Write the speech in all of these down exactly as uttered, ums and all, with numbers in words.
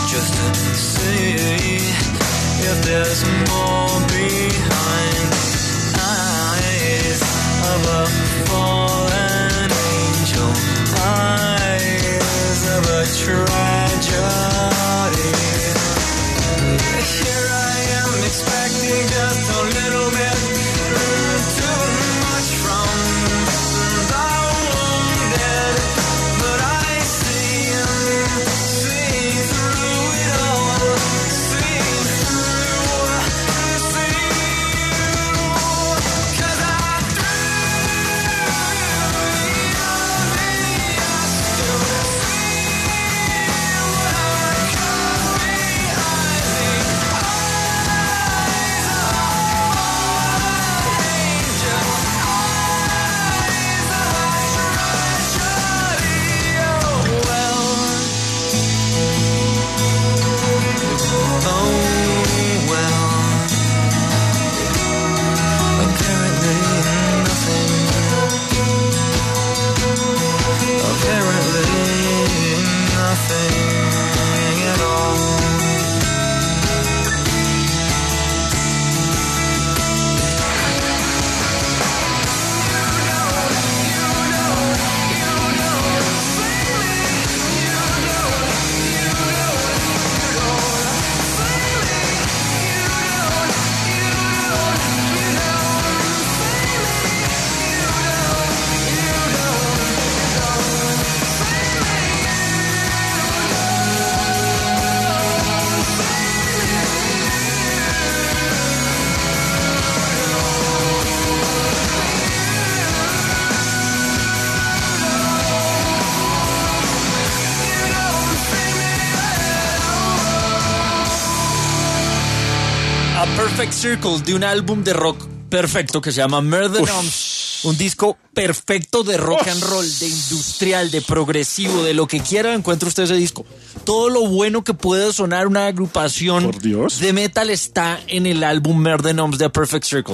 just to see if there's more behind eyes of a fallen angel, eyes of a tragedy. Here I am expecting just a little bit too much from the wounded, but I see, see through it all, see through, see through, 'cause I threw you the eyes to see what I could behind the eyes of an angel, eyes of a tragedy. Oh well, oh well. Apparently nothing. Apparently nothing at all. A Perfect Circle, de un álbum de rock perfecto que se llama Murder Homes. Un disco perfecto de rock and roll, de industrial, de progresivo, de lo que quiera encuentra usted ese disco. Todo lo bueno que puede sonar una agrupación Por Dios. de metal está en el álbum Murder Homes de A Perfect Circle.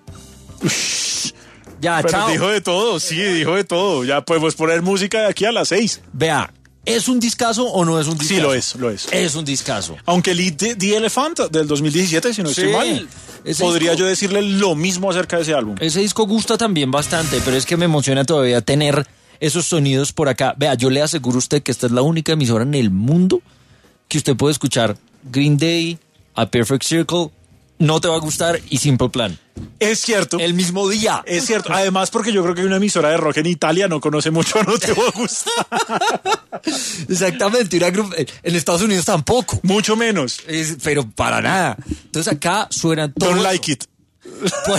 Ya, Pero chao. dijo de todo, sí, dijo de todo. Ya podemos poner música de aquí a las seis. Vea, ¿es un discazo o no es un discazo? Sí, lo es, lo es. Es un discazo. Aunque el Eat the, the Elephant del dos mil diecisiete, si no estoy Sí, mal, ese podría disco- yo decirle lo mismo acerca de ese álbum. Ese disco gusta también bastante, pero es que me emociona todavía tener esos sonidos por acá. Vea, yo le aseguro a usted que esta es la única emisora en el mundo que usted puede escuchar Green Day, A Perfect Circle, No Te Va a Gustar y Simple Plan. Es cierto. El mismo día. Es cierto. Además, porque yo creo que una emisora de rock en Italia no conoce mucho, no te va a gustar. Exactamente, una grup- en Estados Unidos tampoco. Mucho menos. Es- pero para nada. Entonces acá suenan todos. Don't like it. Por,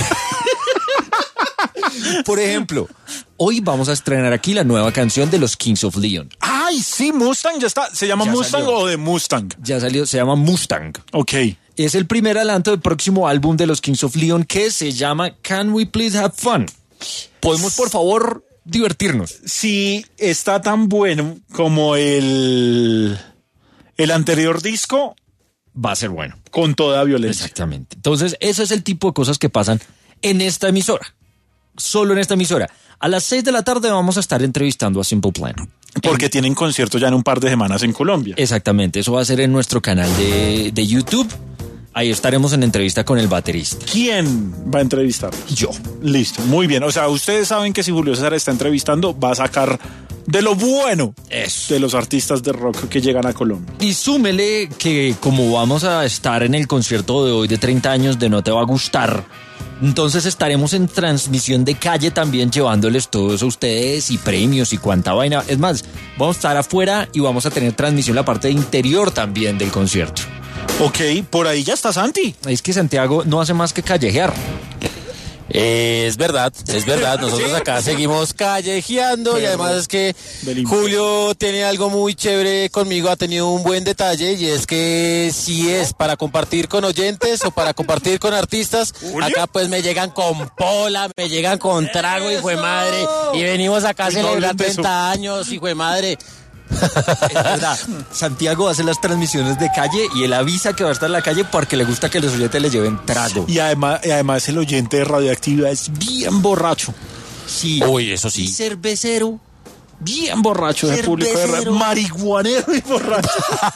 por ejemplo, hoy vamos a estrenar aquí la nueva canción de los Kings of Leon. Ay, sí, Mustang ya está. ¿Se llama Ya Mustang salió. o de Mustang? Ya salió, se llama Mustang. Ok. Es el primer adelanto del próximo álbum de los Kings of Leon que se llama Can We Please Have Fun. ¿Podemos, por favor, divertirnos? Si está tan bueno como el, el anterior disco, Va a ser bueno. con toda violencia. Exactamente. Entonces, ese es el tipo de cosas que pasan en esta emisora. Solo en esta emisora. A las seis de la tarde vamos a estar entrevistando a Simple Plan. Porque tienen concierto ya en un par de semanas en Colombia. Exactamente. Eso va a ser en nuestro canal de, de YouTube. Ahí estaremos en entrevista con el baterista. ¿Quién va a entrevistar? Yo. Listo, muy bien. O sea, ustedes saben que si Julio César está entrevistando, va a sacar de lo bueno Eso. de los artistas de rock que llegan a Colombia. Y súmele que como vamos a estar en el concierto de hoy de treinta años de No Te Va a Gustar, entonces estaremos en transmisión de calle también llevándoles todo eso a ustedes y premios y cuanta vaina. Es más, vamos a estar afuera y vamos a tener transmisión la parte de interior también del concierto. Ok, por ahí ya está Santi. Es que Santiago no hace más que callejear. Eh, es verdad, es verdad. Nosotros acá seguimos callejeando y además es que Del Julio tiene algo muy chévere conmigo, ha tenido un buen detalle y es que si es para compartir con oyentes o para compartir con artistas, acá pues me llegan con pola, me llegan con trago, hijo de madre, y venimos acá a Uy, no celebrar hablen de eso. treinta años, hijo de madre. Es verdad. Santiago hace las transmisiones de calle y él avisa que va a estar en la calle porque le gusta que los oyentes le lleven trago. Y además, y además el oyente de Radioactividad es bien borracho. Sí. Uy, eso Y sí. cervecero. bien borracho ese público de radio. Marihuanero y borracho.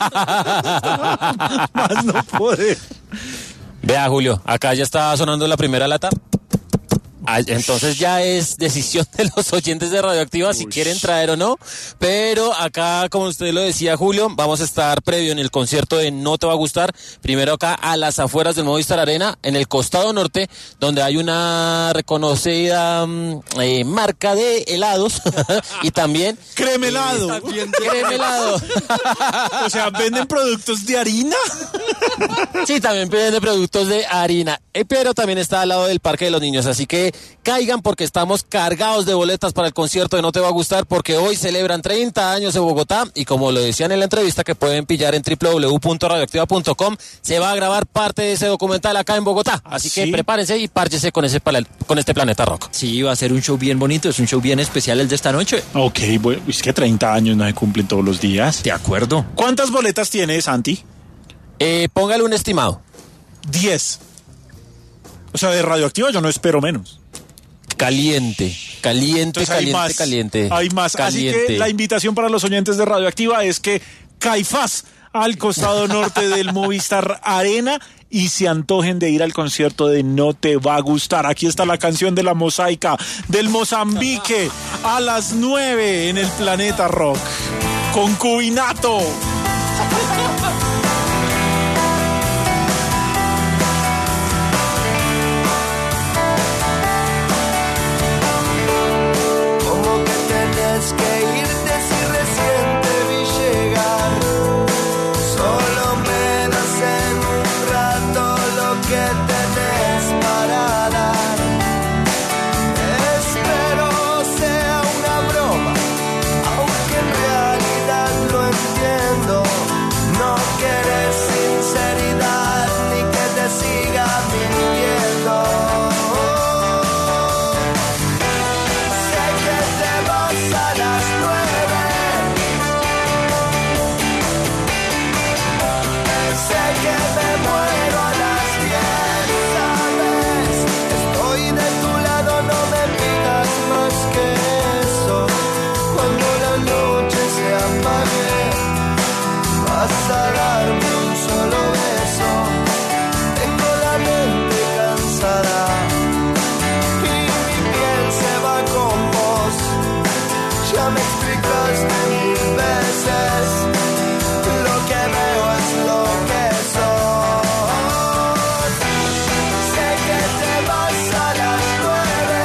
Más no poder. Vea, Julio, acá ya está sonando la primera lata. Ah, entonces ya es decisión de los oyentes de Radioactiva si quieren traer o no, pero acá, como usted lo decía, Julio, vamos a estar previo en el concierto de No Te Va a Gustar, primero acá a las afueras del Movistar Arena, en el costado norte, donde hay una reconocida eh, marca de helados y también... Cremelado. Eh, cremelado. O sea, ¿venden productos de harina? Sí, también venden productos de harina, eh, pero también está al lado del Parque de los Niños, así que caigan porque estamos cargados de boletas para el concierto de No Te Va a Gustar, porque hoy celebran treinta años en Bogotá y como lo decían en la entrevista que pueden pillar en doble u doble u doble u punto radioactiva punto com, se va a grabar parte de ese documental acá en Bogotá, así que ¿Sí? prepárense y párchese con, ese, con este Planeta Rock. Sí, va a ser un show bien bonito, es un show bien especial el de esta noche. Ok, bueno, es que treinta años no se cumplen todos los días. De acuerdo. ¿Cuántas boletas tiene, Santi? Eh, póngale un estimado. Diez. O sea, de Radioactiva yo no espero menos. Caliente, caliente, Entonces, hay caliente, más, caliente. Hay más. Caliente. Así que la invitación para los oyentes de Radioactiva es que Caifás al costado norte del Movistar Arena y se antojen de ir al concierto de No Te Va a Gustar. Aquí está la canción de la mosaica del Mozambique a las nueve en el Planeta Rock. Concubinato. Tienes que irte si recién te vi llegar. Solo me das en un rato lo que tenés para dar. Espero sea una broma, aunque en realidad lo entiendo. No quieres sinceridad ni que te siga mintiendo. A las nueve sé que me muero a las diez, ¿sabes? Estoy de tu lado, no me pidas más que eso. Cuando la noche se apague, vas a darme un solo beso. Tengo la mente cansada y mi piel se va con vos. Ya me explicaste mil veces, lo que veo es lo que sos. Sé que te vas a las nueve,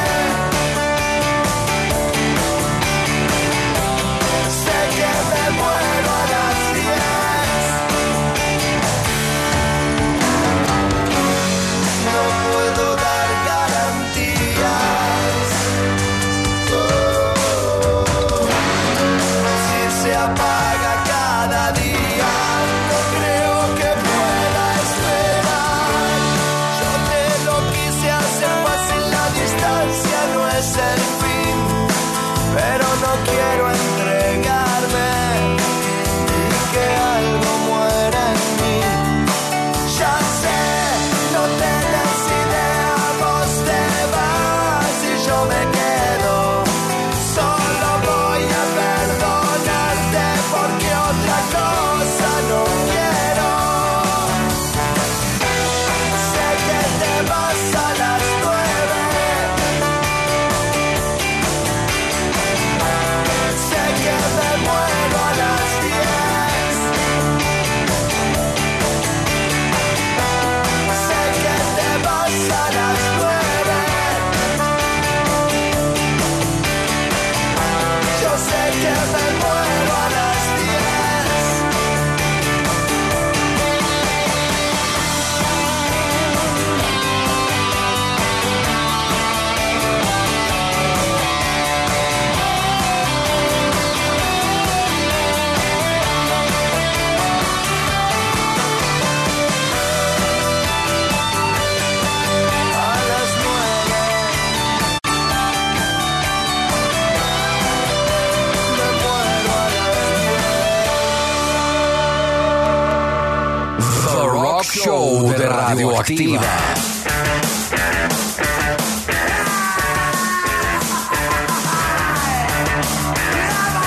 sé que me muero a las diez. No puedo dar garantías. Se apaga cada día, no creo que pueda esperar. Yo te lo quise hacer fácil, la distancia no es el fin, pero no quiero entregarme y que algo muera en mí. Ya sé, no tenés idea, vos te vas y yo me quedo. Solo voy a perdonarte porque otra cosa no quiero. Sé que te vas a las nueve, sé que me muero a las diez, sé que te vas a las nueve. Yo sé que me muero a las diez. A las nueve. Me muero a las diez. The Rock Show de Radioactiva. Never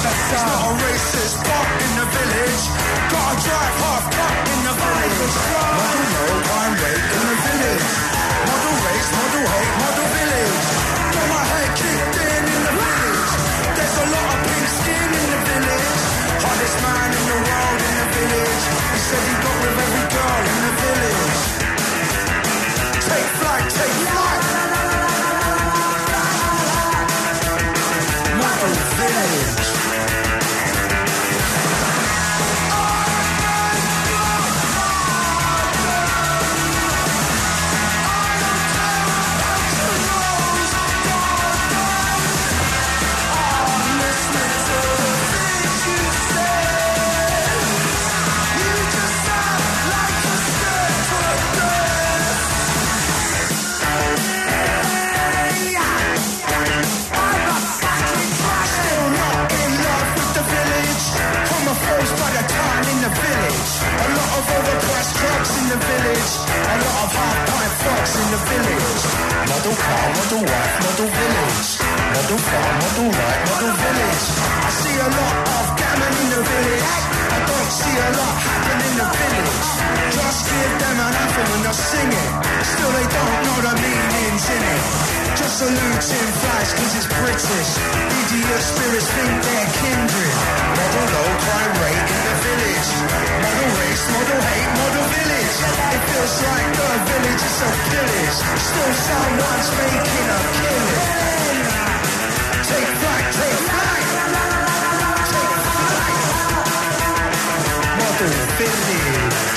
That's it's not a racist park in the village. Gotta drive half cut in the village. Model low, crime rate in the village. Model race, model hate, model village. Got my head kicked in in the village. There's a lot of pink skin in the village. Hottest man in the world in the village. He said he got with every girl in the village. Take flight, take flight. Model village. The village, a lot of half-pint fox in the village. Model car, model wife, model village. Model car, model right, model village. I see a lot of gammon in the village. I don't see a lot happen in the village. Just give them an anthem and they'll sing it. Still they don't know the meanings in it. Just saluting flags cause it's British. Idiot spirits think they're kindred. Model low crime rate in the village. Model race, model hate, model village. It feels like the village is a pillage. Still someone's making a killing. Take flight, take flight. Take flight. Model village.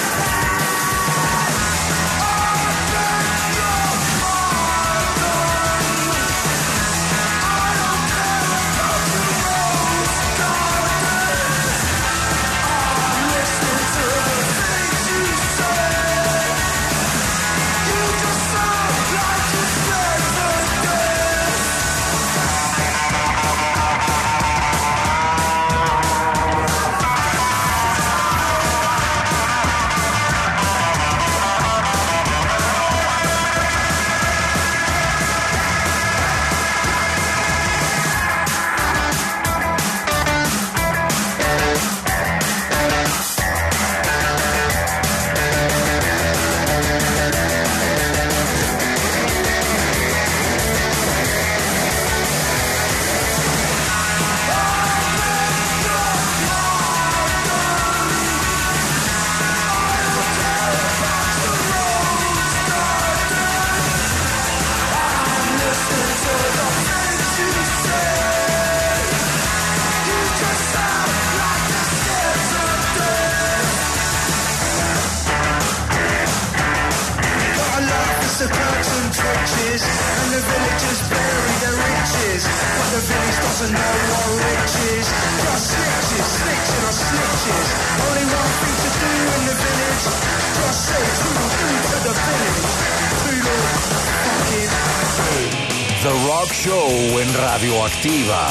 And the villagers bury their riches, but the village doesn't know what rich is. Just snitches, snitching on snitches. Only one thing to do in the village. Just say toodle-doo to the village. Toodle fucking doo. The Rock Show en Radioactiva.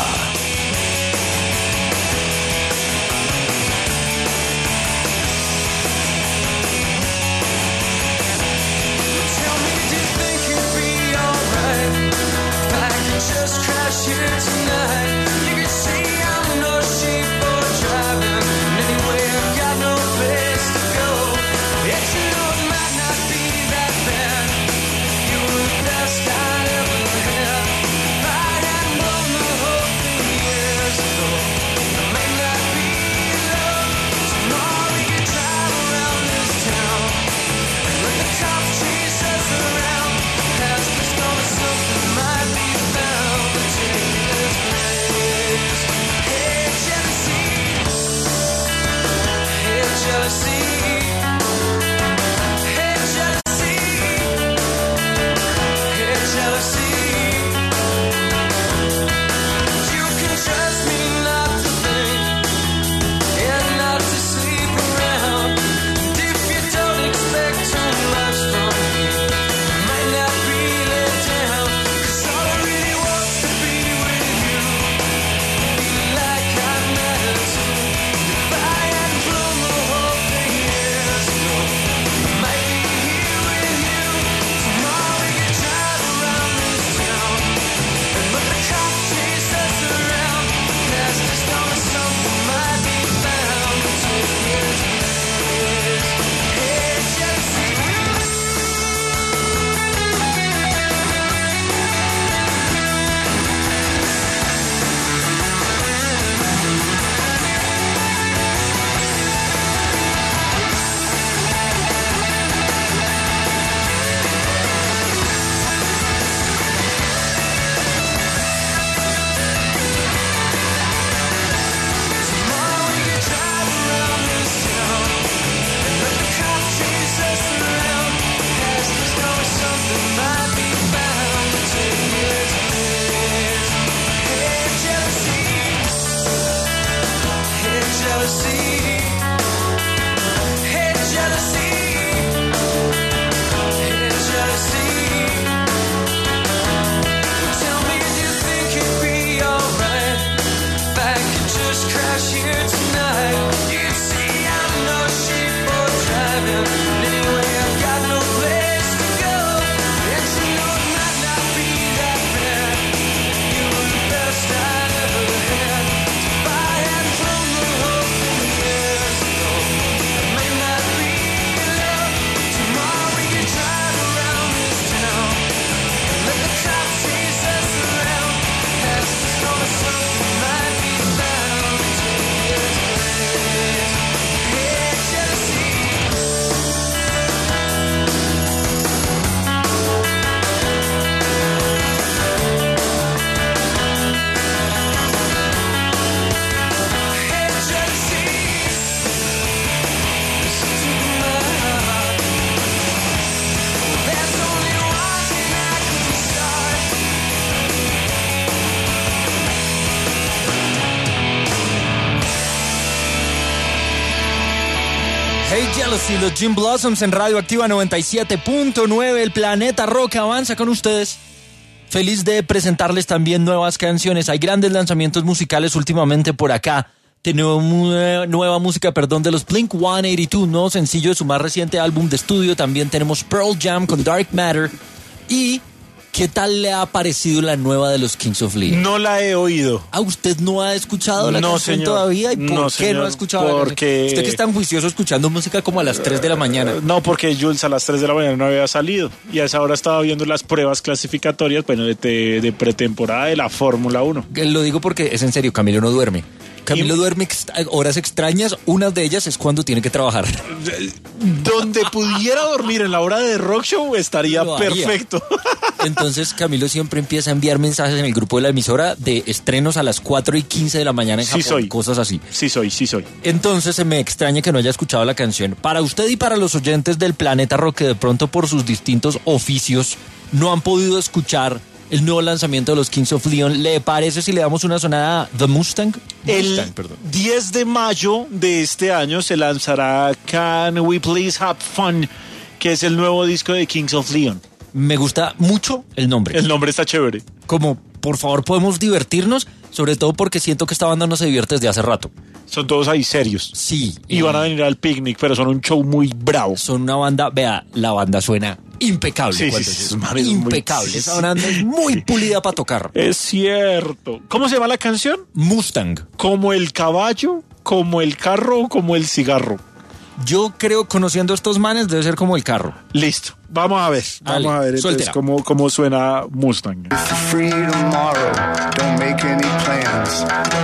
Just crash here tonight. You can see I'm no sheep for driving. Anyway, I've got no place to go. It's you know it might not be that bad. You were the best I'd ever had. If I hadn't known the whole thing years ago, I may not be in love. Tomorrow we could drive around this town. Look the top Jesus around. Past this gonna something might be found. Take this place. Jealousy, los Jim Blossoms en Radio Activa noventa y siete punto nueve. El planeta rock avanza con ustedes. Feliz de presentarles también nuevas canciones. Hay grandes lanzamientos musicales últimamente por acá. Tenemos nueva música, perdón, de los Blink ciento ochenta y dos, nuevo sencillo de su más reciente álbum de estudio. También tenemos Pearl Jam con Dark Matter. Y ¿qué tal le ha parecido la nueva de los Kings of Leon? No la he oído. ¿Ah, usted no ha escuchado la No, canción señor. todavía? ¿Y por No, qué señor, no ha escuchado la porque- canción? Usted que es tan juicioso escuchando música como a las tres de la mañana. No, porque Jules a las tres de la mañana no había salido. Y a esa hora estaba viendo las pruebas clasificatorias, bueno, de, de, de pretemporada de la Fórmula uno. Lo digo porque es en serio, Camilo no duerme. Camilo Y- duerme ex- horas extrañas, una de ellas es cuando tiene que trabajar. Donde pudiera dormir en la hora de rock show estaría Lo haría. perfecto. Entonces Camilo siempre empieza a enviar mensajes en el grupo de la emisora de estrenos a las cuatro y quince de la mañana en Sí Japón, soy. cosas así. Sí soy, sí soy. Entonces se me extraña que no haya escuchado la canción. Para usted y para los oyentes del Planeta Rock que de pronto por sus distintos oficios no han podido escuchar el nuevo lanzamiento de los Kings of Leon, ¿le parece si le damos una sonada a The Mustang? El Mustang, perdón. diez de mayo de este año se lanzará Can We Please Have Fun, que es el nuevo disco de Kings of Leon. Me gusta mucho el nombre. El nombre está chévere. Como, por favor, podemos divertirnos, sobre todo porque siento que esta banda no se divierte desde hace rato. Son todos ahí serios. Sí. Y van a venir al picnic, pero son un show muy bravo. Son una banda, vea, la banda suena impecable. Sí, cuando sí, se- sí, esos manes son muy- impecable. sí, Esa sí. banda es muy pulida para tocar. Es cierto. ¿Cómo se llama la canción? Mustang. Como el caballo, como el carro, como el cigarro. Yo creo, conociendo a estos manes, debe ser como el carro. Listo. Vamos a ver. Dale, Vamos a ver entonces suéltela. cómo, cómo suena Mustang. If you're free tomorrow, don't make any plans.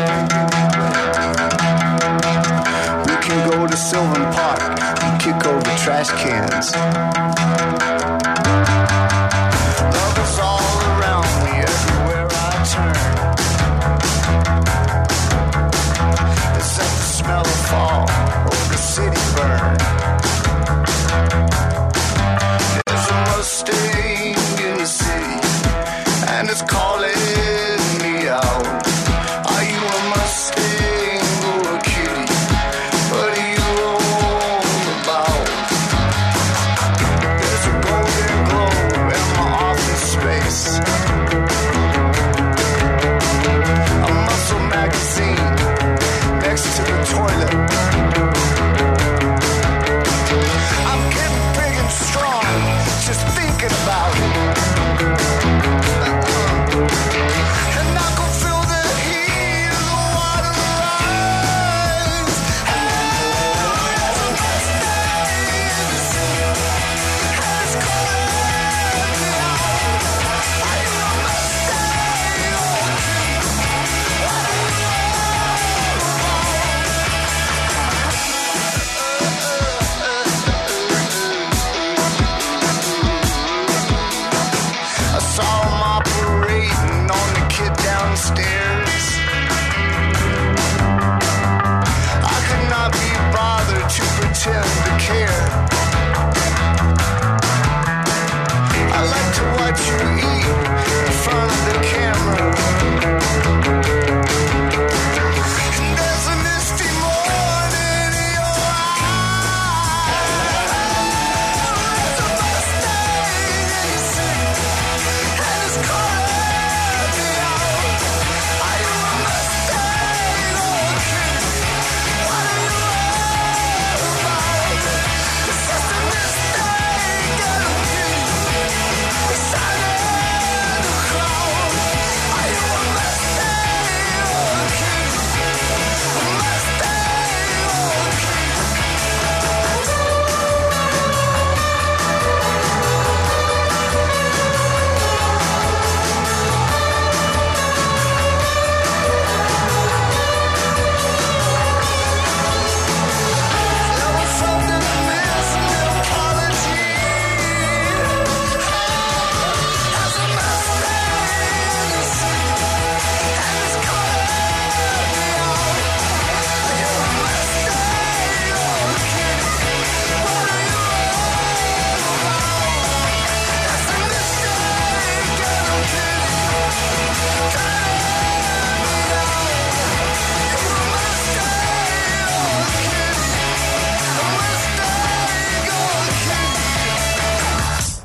We can go to Sylvan Park and kick over trash cans. Love is all around me, everywhere I turn. Except the smell of fall or the city burn. There's a Mustang in the city, and it's calling me out. Are you a Mustang or a kitty? What are you all about?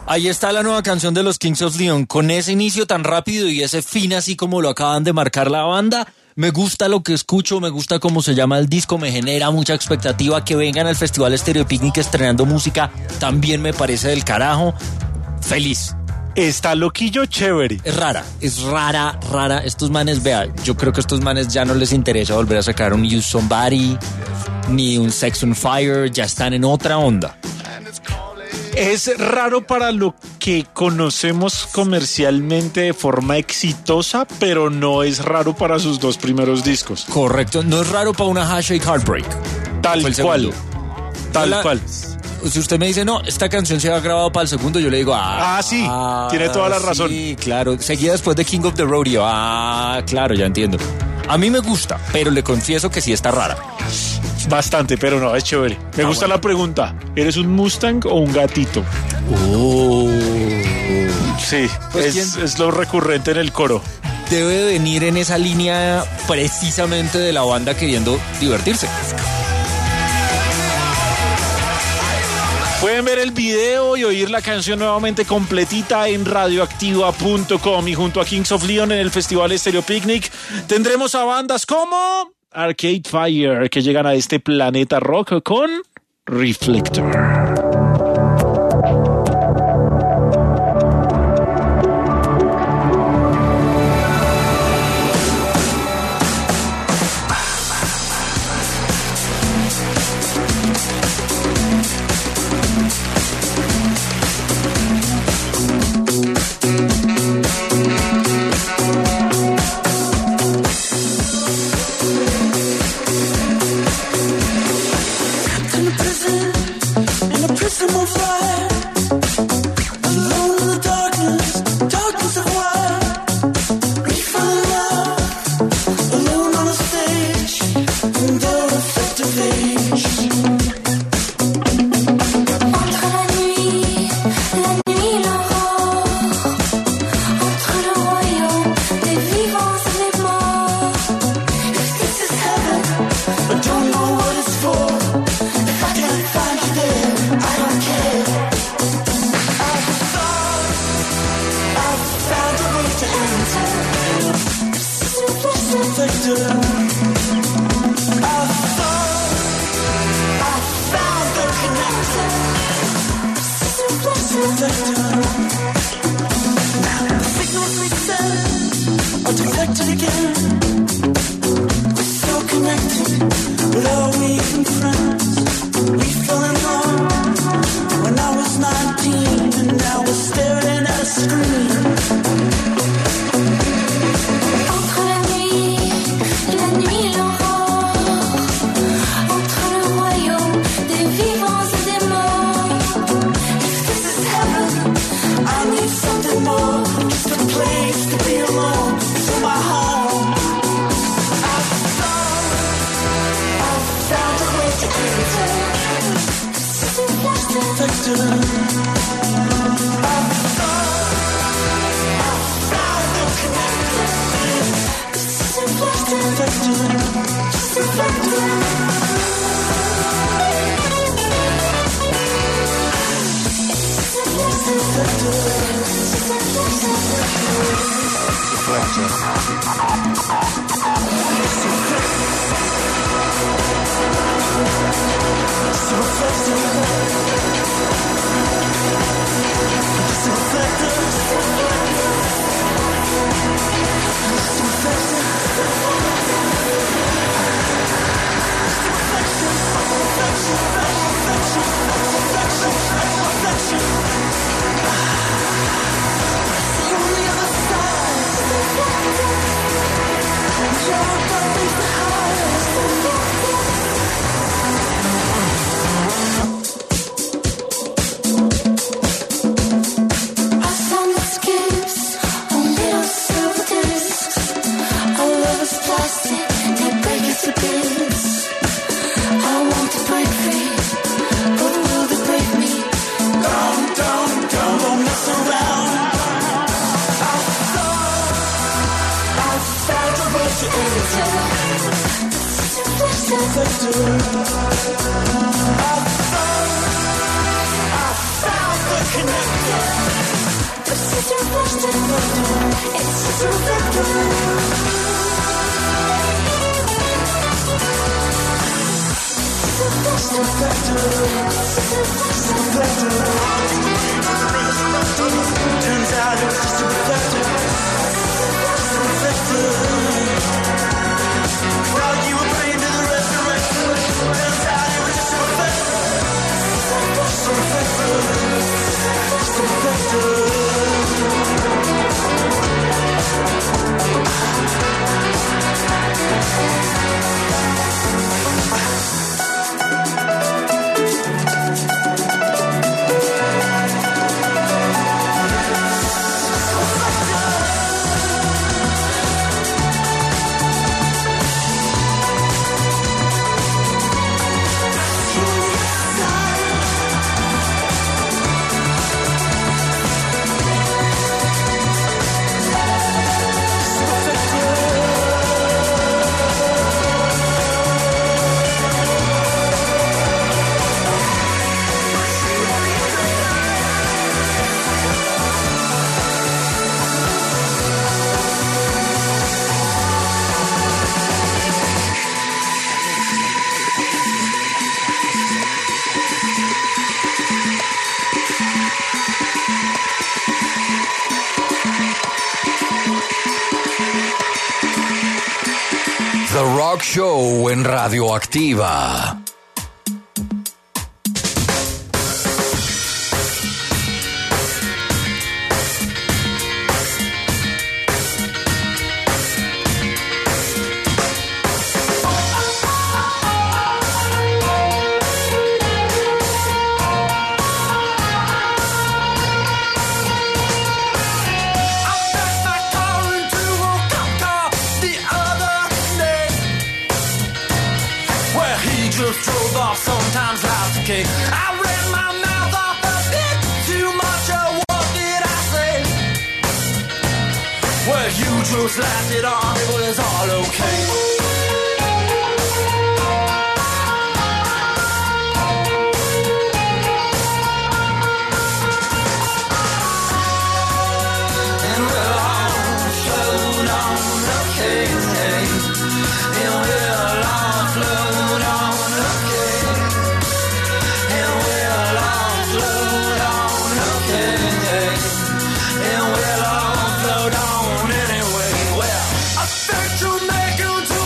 Ahí está la nueva canción de los Kings of Leon, con ese inicio tan rápido y ese fin así como lo acaban de marcar la banda. Me gusta lo que escucho, me gusta cómo se llama el disco, me genera mucha expectativa. Que vengan al Festival Estéreo Picnic estrenando música también me parece del carajo. Feliz. Está loquillo chévere. Es rara, es rara, rara. Estos manes, vea, yo creo que a estos manes ya no les interesa volver a sacar un Use Somebody ni un Sex on Fire, ya están en otra onda. Es raro para lo que conocemos comercialmente de forma exitosa, pero no es raro para sus dos primeros discos. Correcto, no es raro para una Handshake Heartbreak. Tal cual, tal la, cual. Si usted me dice, no, esta canción se ha grabado para el segundo, yo le digo, ah, ah sí, tiene toda la razón. Sí, claro, seguida después de King of the Rodeo, ah, claro, ya entiendo. A mí me gusta, pero le confieso que sí está rara. Bastante, pero no, es chévere. Me ah, gusta bueno. la pregunta, ¿eres un Mustang o un gatito? Oh. Sí, Pues es, ¿quién? es lo recurrente en el coro. Debe venir en esa línea precisamente de la banda queriendo divertirse. Pueden ver el video y oír la canción nuevamente completita en radioactiva punto com. Y junto a Kings of Leon en el Festival Estéreo Picnic tendremos a bandas como Arcade Fire, que llegan a este planeta rock con Reflector. I found the Turns out it was just a reflector. While you were praying to the resurrection, turns out it was just a reflector. Just a reflector. Just a reflector. The Rock Show en Radioactiva. Drove off sometimes like a cake. I read my mouth off a bit too much. Oh, what did I say? Well, you just laughed it off. It was all okay. Anyway, well, I think you'll make you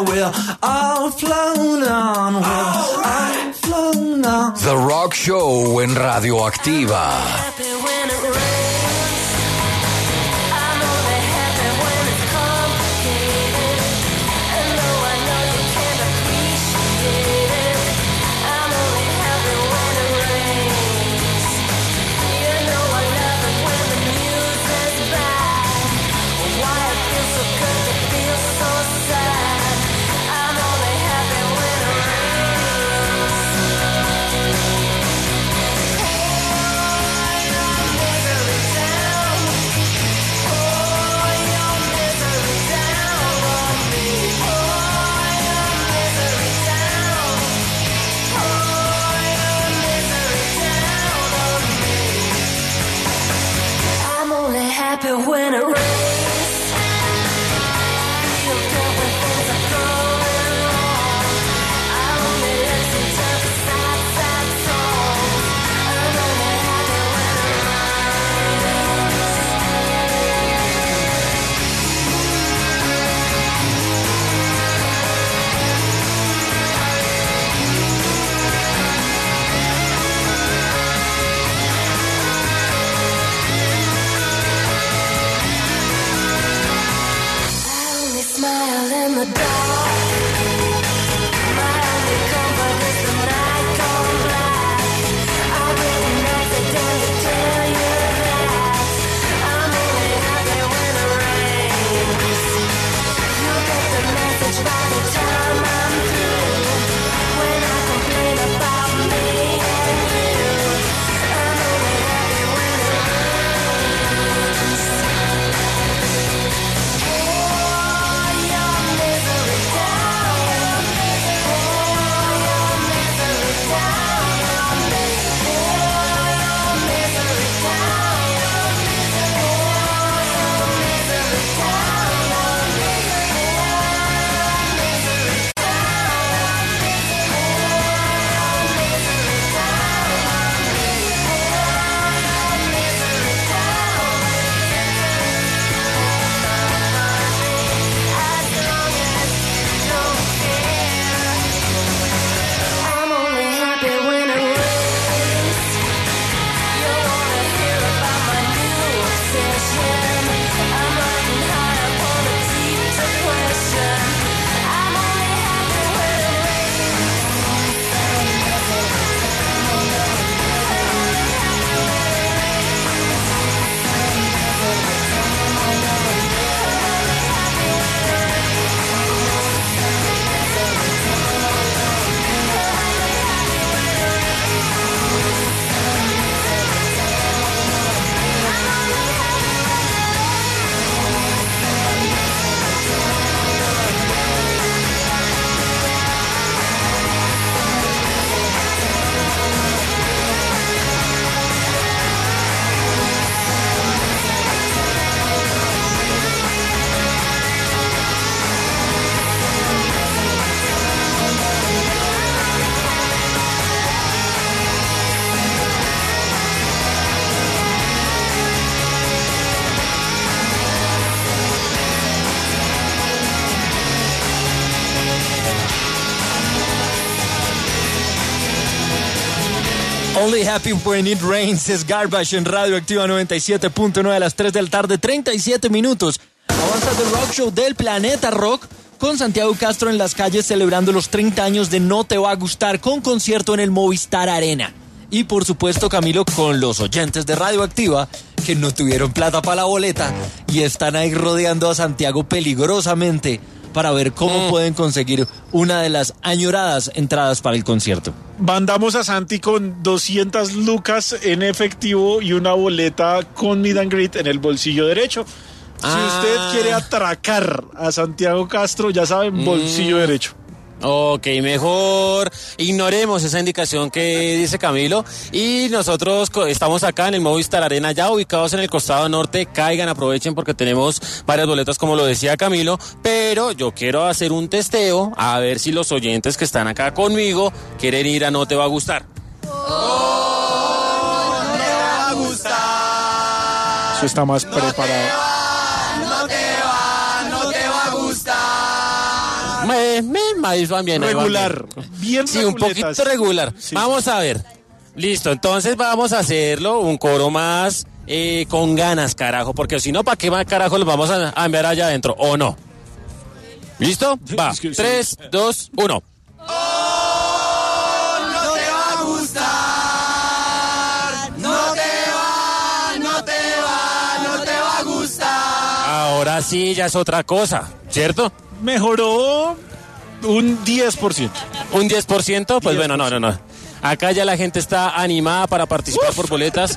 we're all flown on, we're all flown on. The Rock Show en Radioactiva. Happy when it rains. I'm only happy when it's complicated. And though I know you can't appreciate it, I'm only happy when it rains. You know I love it when the music's bad. Why it feels so good to feel so sad. I'm only happy when it rains. I'm only happy when it rains. Feel good when things are going wrong. I only listen to the sad, sad songs. I'm only happy when it rains. I only smile in the dark. My only comfort is the night gone black. I wouldn't accidentally tell you that I'm only happy when it rains. You get the message by the time I'm through. When I complain about me and you, I'm only happy when it rains. Pour your misery down. Pour your misery down on me. Pour your misery down. Pour your misery down on me. Pour your misery I'm only happy when it rains. You wanna hear about my new obsession? I'm riding high up on a deep depression. I'm only happy when it Only Happy When It Rains es Garbage en Radioactiva noventa y siete punto nueve a las tres de la tarde, treinta y siete minutos. Avanza The Rock Show del Planeta Rock con Santiago Castro en las calles celebrando los treinta años de No Te Va a Gustar con concierto en el Movistar Arena. Y por supuesto, Camilo, con los oyentes de Radioactiva que no tuvieron plata para la boleta y están ahí rodeando a Santiago peligrosamente para ver cómo mm. pueden conseguir una de las añoradas entradas para el concierto. Mandamos a Santi con doscientas lucas en efectivo y una boleta con meet and greet en el bolsillo derecho. Si ah. usted quiere atracar a Santiago Castro, ya saben, bolsillo mm. derecho. Ok, mejor ignoremos esa indicación que dice Camilo y nosotros estamos acá en el Movistar Arena, ya ubicados en el costado norte. Caigan, aprovechen porque tenemos varias boletas como lo decía Camilo, pero yo quiero hacer un testeo a ver si los oyentes que están acá conmigo quieren ir a No Te Va a Gustar. Oh, no te va a gustar. Eso está más no preparado. Te va, no te va, no te va a gustar. Me, me, ahí van bien, ahí van Regular. bien. Bien Sí, un reguletas. poquito regular. Sí, Vamos a ver. Listo, entonces vamos a hacerlo un coro más eh, con ganas, carajo, porque si no, ¿para qué más carajo los vamos a, a enviar allá adentro? ¿O no? ¿Listo? Va. Es que sí. Tres, dos, uno. No te va a gustar, no te va, no te va, no te va a gustar. Ahora sí, ya es otra cosa, ¿cierto? Mejoró un diez por ciento. Un diez por ciento, pues diez por bueno, no, no, no. Acá ya la gente está animada para participar Uf. por boletas.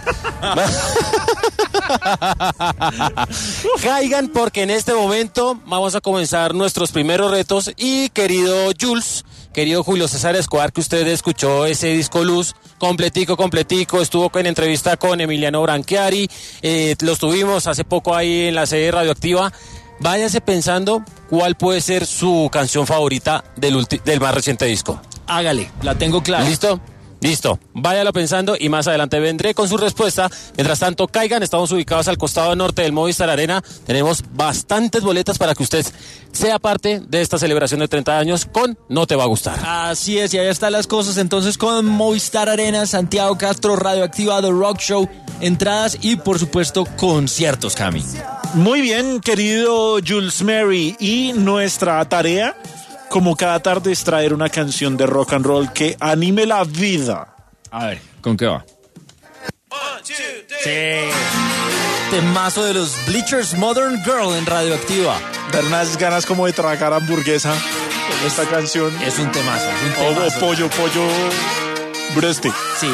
Caigan porque en este momento vamos a comenzar nuestros primeros retos y querido Jules, querido Julio César Escobar, que usted escuchó ese disco Luz, completico, completico, estuvo en entrevista con Emiliano Branchiari, eh, los tuvimos hace poco ahí en la sede radioactiva. Váyase pensando cuál puede ser su canción favorita del, ulti- del más reciente disco. Hágale, la tengo clara. ¿Listo? Listo, váyalo pensando y más adelante vendré con su respuesta. Mientras tanto, caigan, estamos ubicados al costado norte del Movistar Arena. Tenemos bastantes boletas para que usted sea parte de esta celebración de treinta años con No Te Va a Gustar. Así es, y ahí están las cosas. Entonces, con Movistar Arena, Santiago Castro, Radioactiva, The Rock Show, entradas y, por supuesto, conciertos, Cami. Muy bien, querido Jules Mary. Y nuestra tarea, como cada tarde, es traer una canción de rock and roll que anime la vida. A ver, ¿con qué va? Sí. Temazo de los Bleachers Modern Girl en Radioactiva. Dar unas ganas como de tragar hamburguesa con esta canción. Es un temazo, es un O, o temazo. pollo, pollo breste. Sí.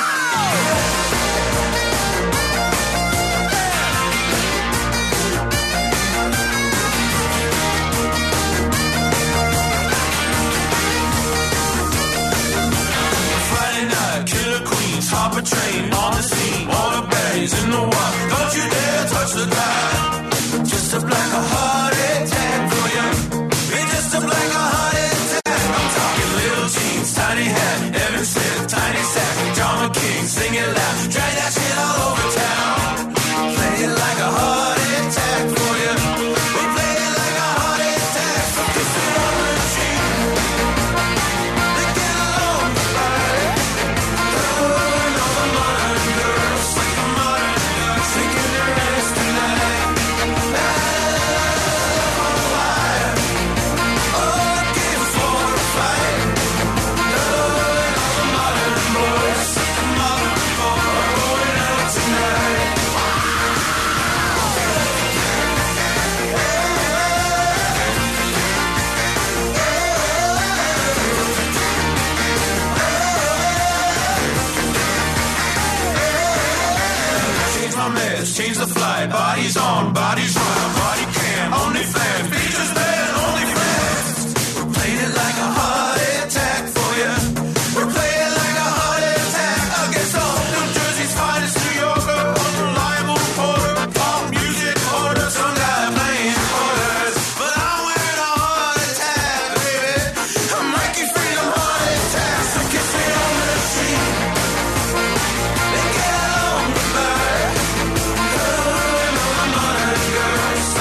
Friday night, killer queens, hop a train on the scene. All the berries in the water. Don't you dare touch the dial. Just a black a heart attack for you. It's just a black a heart attack. I'm talking little jeans, tiny hat, Evan Smith, tiny sack, John McKean, sing it loud, drag that shit all over town. Play it like a heart attack for you. We play it like a heart attack. So kiss it on the cheek. They get along right. Going all the modern girls, like the modern girls, shaking their ass tonight. La, la, la, la, la, oh, looking for a fight. Going all the modern boys, like the modern boys, going out tonight. Change my mess, change the flight. Bodies on, bodies run, body cam, only fans, features bad, only fans. We're playing it like a heart attack for you. We're playing it like a heart attack against all New Jersey's finest New Yorker, unreliable reporter, pop music order, some guy playing quarters. But I'm wearing a heart attack, baby. I'm Nike Freedom heart attack, so kiss me on the cheek. They get along goodbye. Going all the modern girls,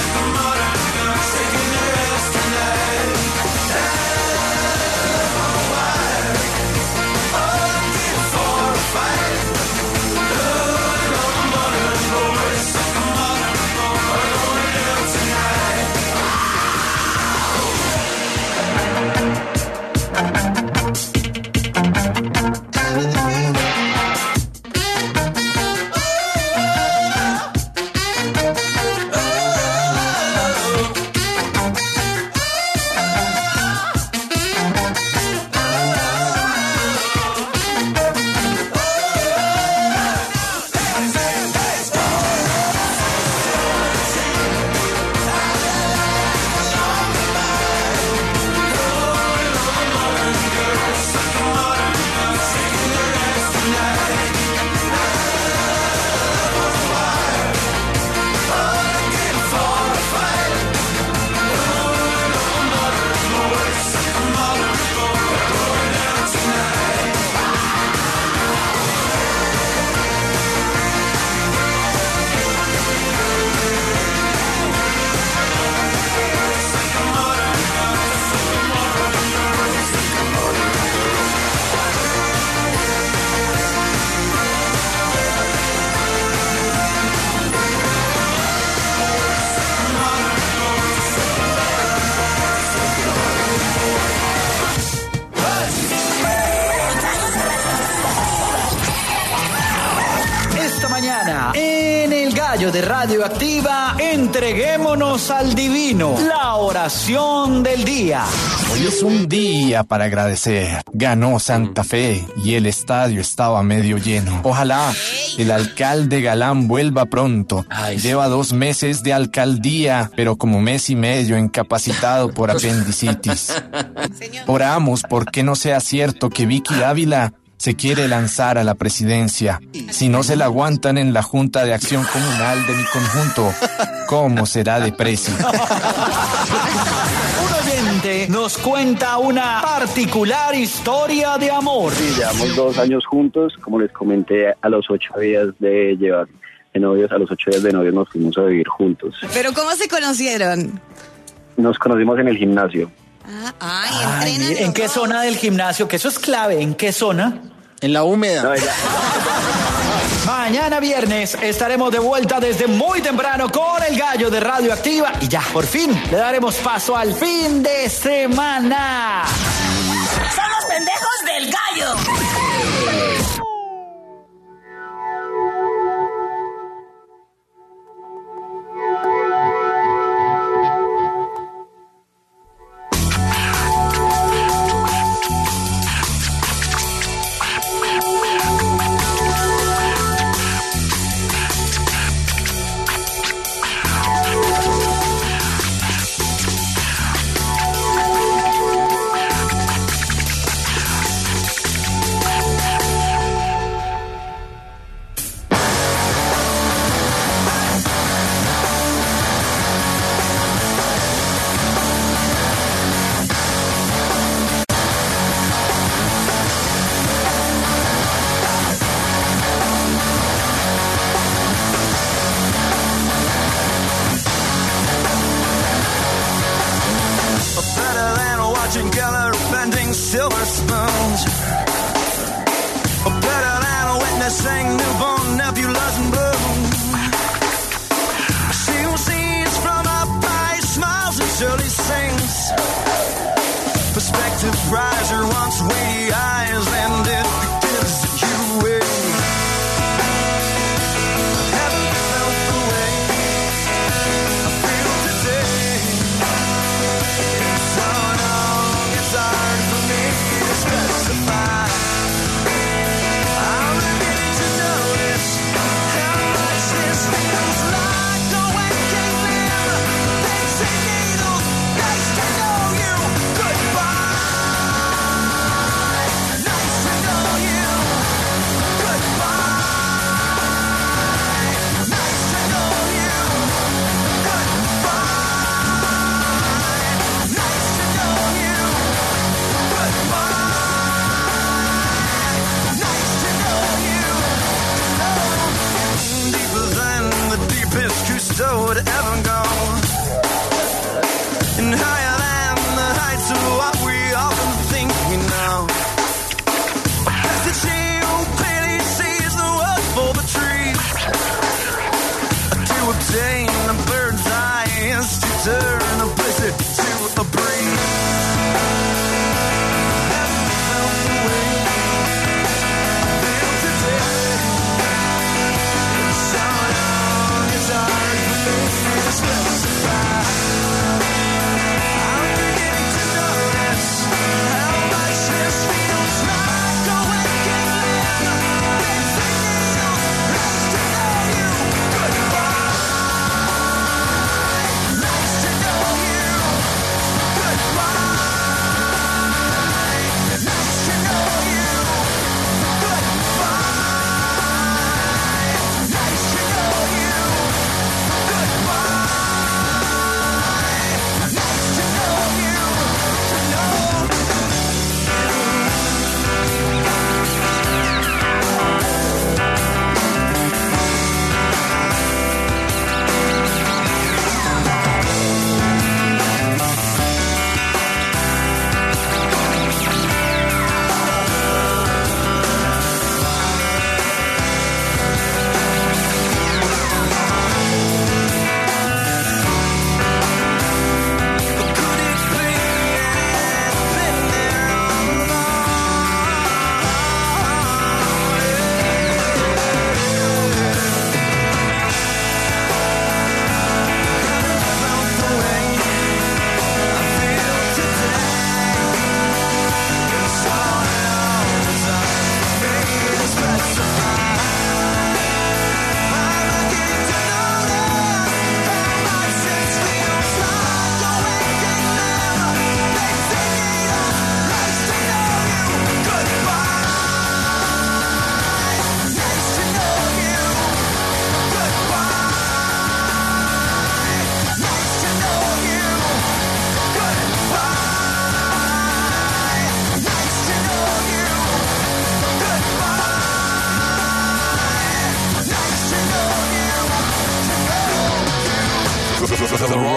gallo de Radioactiva, entreguémonos al divino. La oración del día. Hoy es un día para agradecer. Ganó Santa Fe y el estadio estaba medio lleno. Ojalá el alcalde Galán vuelva pronto. Ay, sí. Lleva dos meses de alcaldía, pero como mes y medio incapacitado por apendicitis. Oramos porque no sea cierto que Vicky Dávila se quiere lanzar a la presidencia. Si no se la aguantan en la Junta de Acción Comunal de mi conjunto, ¿cómo será de presi? Un oyente nos cuenta una particular historia de amor. Sí, llevamos dos años juntos, como les comenté, a los ocho días de llevar de novios, a los ocho días de novios nos fuimos a vivir juntos. ¿Pero cómo se conocieron? Nos conocimos en el gimnasio. Ah, ay, Ay, entrenan mire, ¿en los qué dos. zona del gimnasio? Que eso es clave. ¿En qué zona? En la húmeda. No, ella- Mañana viernes estaremos de vuelta desde muy temprano con el gallo de Radioactiva y ya, por fin, le daremos paso al fin de semana. ¡Son los pendejos del gallo! Better than watching Geller bending silver spoons. Better than witnessing newborn nephew and bloom. She who sees from up high, smiles and surely sings. Perspective riser wants weighty eyes, and it gives you away. Haven't felt the way I feel today. So long, it's hard for me to specify. I'm beginning to notice how much this feels like a waking limb. Pins and needles, nice to know you. Goodbye. Nice to know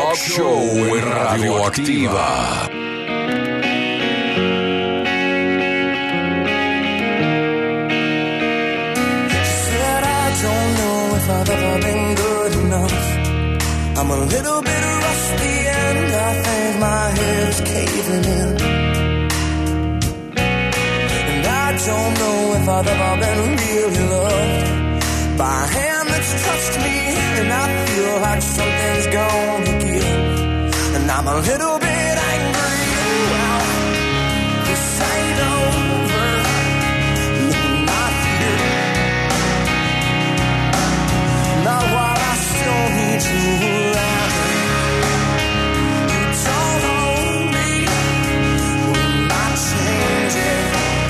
Rock Show en Radioactiva. Said I don't know if I've ever been good enough. I'm a little bit rusty and I think my head's caving in. And I don't know if I've ever been really loved by a hand that's touched me, and I feel like something's gonna give. And I'm a little bit angry. Wow, this ain't over. Not here. Not while I still need you around. You don't own me. Will not change it.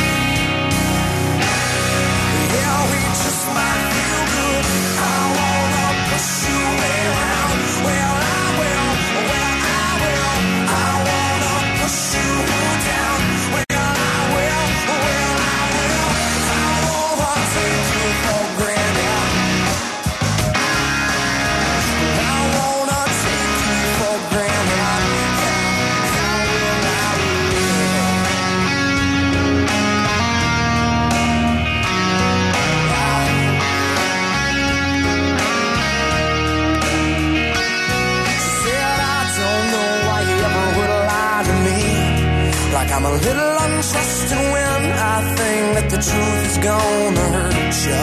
Yeah, we just might feel good. I wanna push you around. Well, I will. Well, I will. I wanna push you down. Well, I will. Well, I will. I wanna take you for granted. I wanna take you for granted. I will, I She said, I don't know why you ever would lie to me. Like I'm a little untrusting when I think that the truth is gonna hurt you.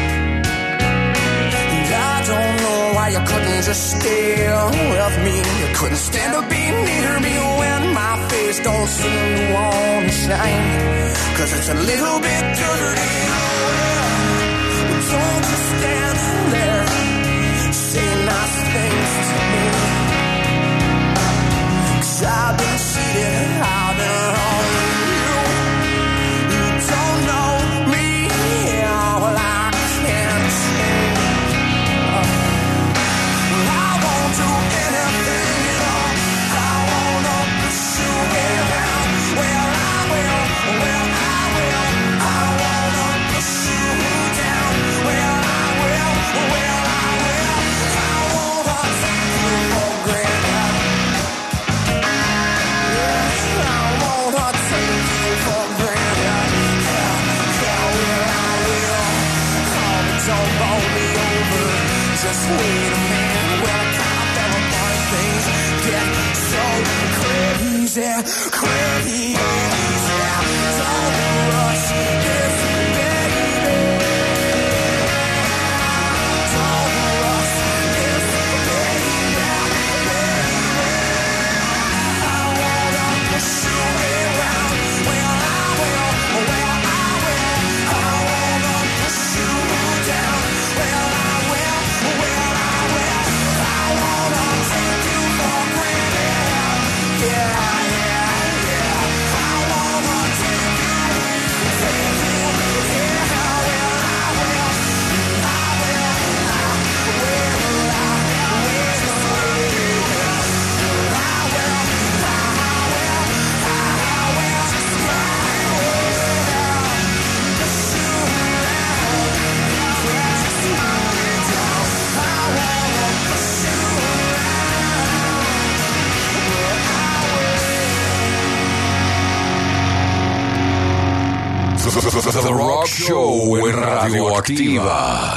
And I don't know why you couldn't just stay with me. You couldn't stand to be near me when my face don't seem to wanna shine. Cause it's a little bit dirty. Well, don't just stand there. Say nice things to me. Cause I've been cheated, I've been wrong with you. You don't know me, yeah, well I can't change. Well, I won't do anything at all. I wanna push you around. Well, I will, well I will. I wanna push you down. Well, I will, well I will. I wanna take you for granted. Yes, I wanna take you for granted. Yeah, yeah, well I will. Oh, but don't bowl me over. Just wait a minute. Well, I can't ever find things get so crazy, crazy. Don't rush this, baby. Don't rush this, baby. I wanna push you around. Well, I will. Well, I will. I wanna push you down. Well, I will. Well, I will. I wanna take you for granted. Yeah, yeah, yeah. I wanna take you, take you. Yeah, well, I will. I will. I will. I The Rock Show en Radioactiva.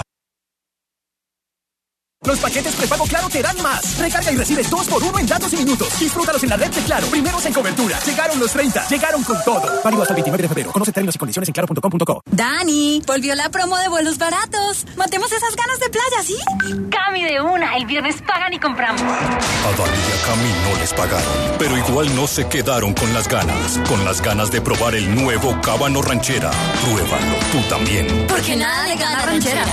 Los paquetes prepago Claro te dan más. Recarga y recibes dos por uno en datos y minutos. Disfrútalos en la red de Claro. Primeros en cobertura. Llegaron los treinta. Llegaron con todo. Válido hasta el veintinueve de febrero. Conoce términos y condiciones en claro punto com punto co. Dani, volvió la promo de vuelos baratos. Matemos esas ganas de playa, ¿sí? Cami de una. El viernes pagan y compramos. A Dani y a Cami no les pagaron, pero igual no se quedaron con las ganas. Con las ganas de probar el nuevo Cábano Ranchera. Pruébalo tú también. Porque nada le gana ranchera.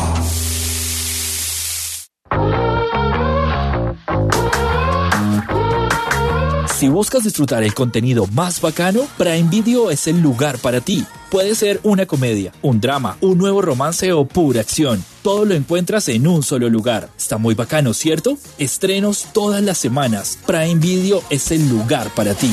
Si buscas disfrutar el contenido más bacano, Prime Video es el lugar para ti. Puede ser una comedia, un drama, un nuevo romance o pura acción. Todo lo encuentras en un solo lugar. Está muy bacano, ¿cierto? Estrenos todas las semanas. Prime Video es el lugar para ti.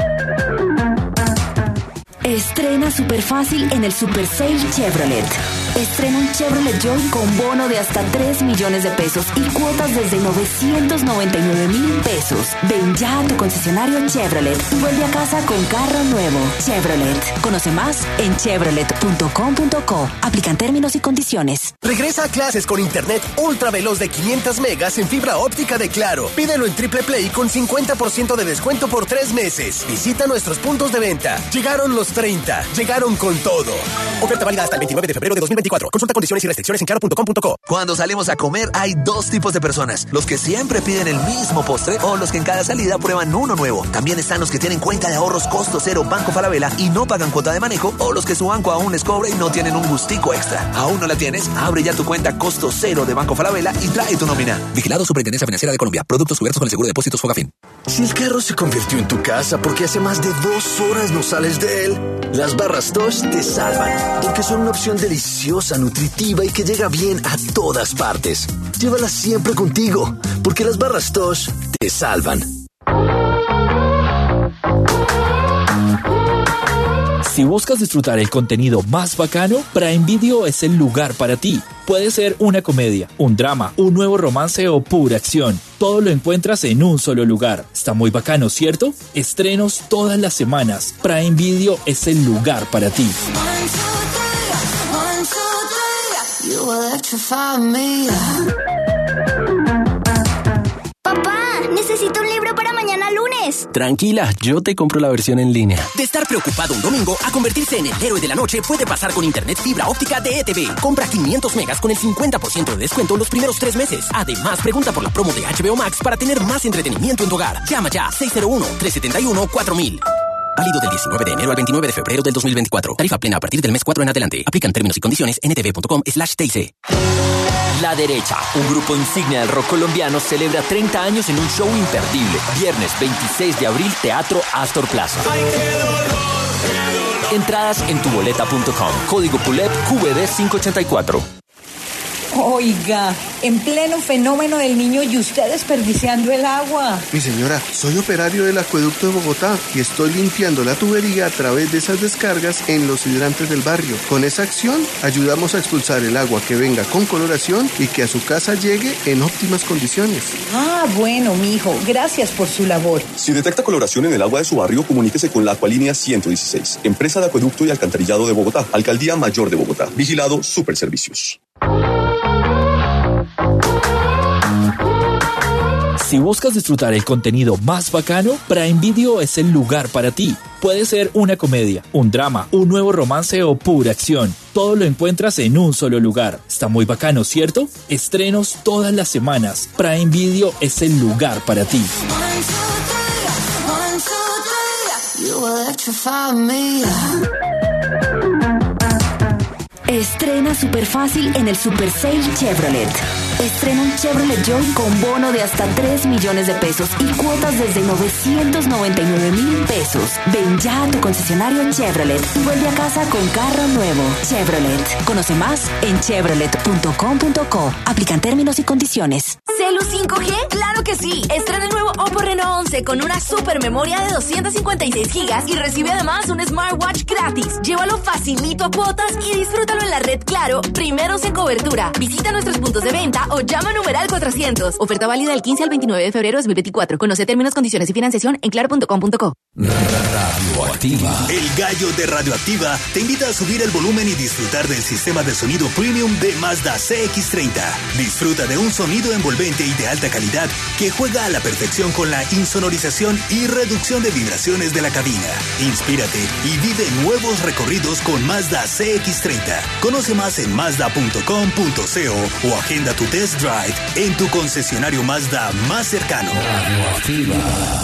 Estrena súper fácil en el Super Sale Chevrolet. Estrena un Chevrolet Joy con bono de hasta tres millones de pesos y cuotas desde novecientos noventa y nueve mil pesos. Ven ya a tu concesionario Chevrolet y vuelve a casa con carro nuevo. Chevrolet. Conoce más en chevrolet punto com punto co. Aplican términos y condiciones. Regresa a clases con internet ultra veloz de quinientos megas en fibra óptica de Claro. Pídelo en Triple Play con cincuenta por ciento de descuento por tres meses. Visita nuestros puntos de venta. Llegaron los treinta. Llegaron con todo. Oferta válida hasta el veintinueve de febrero de dos mil veinticuatro. Consulta condiciones y restricciones en claro punto com punto co. Cuando salimos a comer hay dos tipos de personas. Los que siempre piden el mismo postre o los que en cada salida prueban uno nuevo. También están los que tienen cuenta de ahorros costo cero Banco Falabella y no pagan cuota de manejo, o los que su banco aún les cobra y no tienen un gustico extra. ¿Aún no la tienes? Abre ya tu cuenta costo cero de Banco Falabella y trae tu nómina. Vigilado Superintendencia Financiera de Colombia. Productos cubiertos con el seguro de depósitos Fogafín. Si el carro se convirtió en tu casa porque hace más de dos horas no sales de él, las barras Tosh te salvan. Porque son una opción deliciosa, nutritiva y que llega bien a todas partes. Llévalas siempre contigo, porque las barras Tosh te salvan. Si buscas disfrutar el contenido más bacano, Prime Video es el lugar para ti. Puede ser una comedia, un drama, un nuevo romance o pura acción. Todo lo encuentras en un solo lugar. Está muy bacano, ¿cierto? Estrenos todas las semanas. Prime Video es el lugar para ti. Papá, necesito un libro para mañana lunes. Tranquila, yo te compro la versión en línea. De estar preocupado un domingo a convertirse en el héroe de la noche puede pasar con internet fibra óptica de E T V. Compra quinientos megas con el cincuenta por ciento de descuento los primeros tres meses. Además, pregunta por la promo de H B O Max para tener más entretenimiento en tu hogar. Llama ya seis cero uno, tres siete uno, cuatro mil. Válido del diecinueve de enero al veintinueve de febrero del dos mil veinticuatro. Tarifa plena a partir del mes cuatro en adelante. Aplican términos y condiciones en etv punto com slash T I C. La Derecha, un grupo insignia del rock colombiano, celebra treinta años en un show imperdible. Viernes veintiséis de abril, Teatro Astor Plaza. Entradas en tu boleta punto com. Código P U L E P Q V D quinientos ochenta y cuatro. Oiga, en pleno fenómeno del niño y usted desperdiciando el agua. Mi señora, soy operario del acueducto de Bogotá y estoy limpiando la tubería a través de esas descargas en los hidrantes del barrio. Con esa acción ayudamos a expulsar el agua que venga con coloración y que a su casa llegue en óptimas condiciones. Ah, bueno, mijo, gracias por su labor. Si detecta coloración en el agua de su barrio, comuníquese con la Acualínea ciento dieciséis, Empresa de Acueducto y Alcantarillado de Bogotá, Alcaldía Mayor de Bogotá. Vigilado Superservicios. Si buscas disfrutar el contenido más bacano, Prime Video es el lugar para ti. Puede ser una comedia, un drama, un nuevo romance o pura acción. Todo lo encuentras en un solo lugar. Está muy bacano, ¿cierto? Estrenos todas las semanas. Prime Video es el lugar para ti. Estrena súper fácil en el Super Sale Chevrolet. Estrena un Chevrolet Joy con bono de hasta tres millones de pesos y cuotas desde novecientos noventa y nueve mil pesos. Ven ya a tu concesionario Chevrolet y vuelve a casa con carro nuevo. Chevrolet. Conoce más en chevrolet punto com punto co. Aplican términos y condiciones. ¿Celu cinco G? ¡Claro que sí! Estrena el nuevo Oppo Reno once con una super memoria de doscientos cincuenta y seis gigas y recibe además un smartwatch gratis. Llévalo facilito a cuotas y disfrútalo en la red Claro, primeros en cobertura. Visita nuestros puntos de venta o llama a numeral cuatrocientos. Oferta válida del quince al veintinueve de febrero de dos mil veinticuatro. Conoce términos, condiciones y financiación en claro punto com punto co. Radioactiva. El gallo de Radioactiva te invita a subir el volumen y disfrutar del sistema de sonido premium de Mazda C X treinta. Disfruta de un sonido envolvente y de alta calidad que juega a la perfección con la insonorización y reducción de vibraciones de la cabina. Inspírate y vive nuevos recorridos con Mazda C X treinta. Conoce más en mazda punto com punto co o agenda tu test drive en tu concesionario Mazda más cercano. Radioactiva.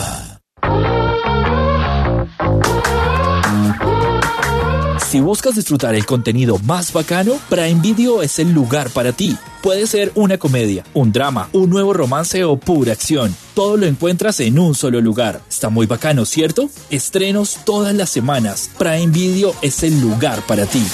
Si buscas disfrutar el contenido más bacano, Prime Video es el lugar para ti. Puede ser una comedia, un drama, un nuevo romance o pura acción. Todo lo encuentras en un solo lugar. Está muy bacano, ¿cierto? Estrenos todas las semanas. Prime Video es el lugar para ti.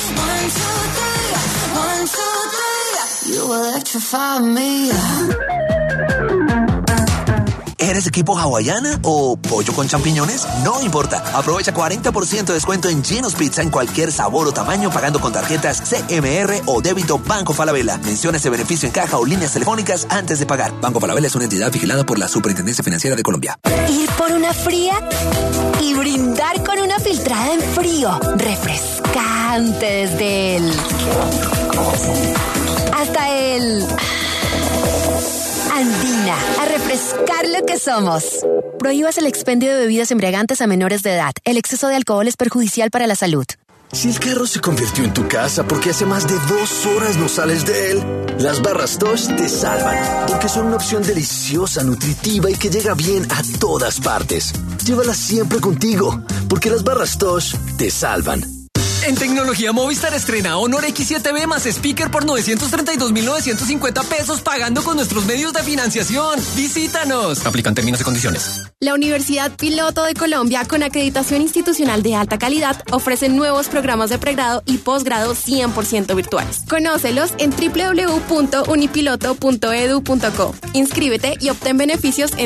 ¿Eres equipo hawaiana o pollo con champiñones? No importa. Aprovecha cuarenta por ciento de descuento en Geno's Pizza en cualquier sabor o tamaño pagando con tarjetas C M R o débito Banco Falabella. Menciona ese beneficio en caja o líneas telefónicas antes de pagar. Banco Falabella es una entidad vigilada por la Superintendencia Financiera de Colombia. Ir por una fría y brindar con una filtrada en frío. Refrescante desde el... hasta el... Andina, a refrescar lo que somos. Prohíbas el expendio de bebidas embriagantes a menores de edad. El exceso de alcohol es perjudicial para la salud. Si el carro se convirtió en tu casa porque hace más de dos horas no sales de él, las barras Tosh te salvan, porque son una opción deliciosa, nutritiva y que llega bien a todas partes. Llévalas siempre contigo, porque las barras Tosh te salvan. En tecnología Movistar estrena Honor X siete B más speaker por novecientos treinta y dos mil novecientos cincuenta pesos pagando con nuestros medios de financiación. ¡Visítanos! Aplican términos y condiciones. La Universidad Piloto de Colombia, con acreditación institucional de alta calidad, ofrece nuevos programas de pregrado y posgrado cien por ciento virtuales. Conócelos en doble u doble u doble u punto unipiloto punto edu punto co. Inscríbete y obtén beneficios en